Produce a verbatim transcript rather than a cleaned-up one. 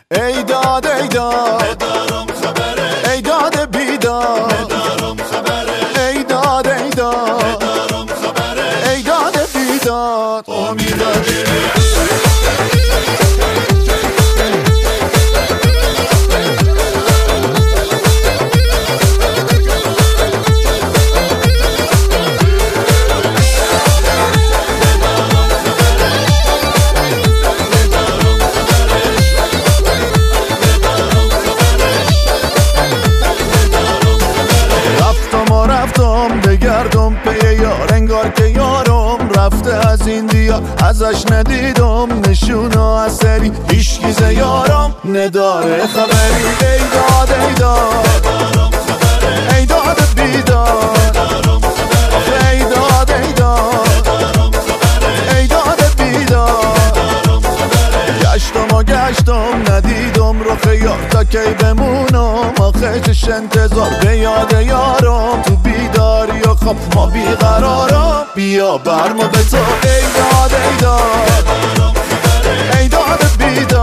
ای داد ای داد ندارم خبره، ای داد بیداد ندارم خبره، ای داد ای داد ندارم خبره، ای داد بیداد امیداجی بگردم پی یار انگار که یارم رفته از این دیار، ازش ندیدم نشونه اثری، هیچگیز یارم نداره خبری. ای داد ای داد ای داد بیداد ای داد ای داد ای داد بیداد گشتم و گشتم ندیدم رخ یار، تا کی بمونم آخه چش انتظار به یاد یارم تو بیداری و خواب ما بیقرارم، بیا برمو به تو ای داد ای داد ای داد بیداد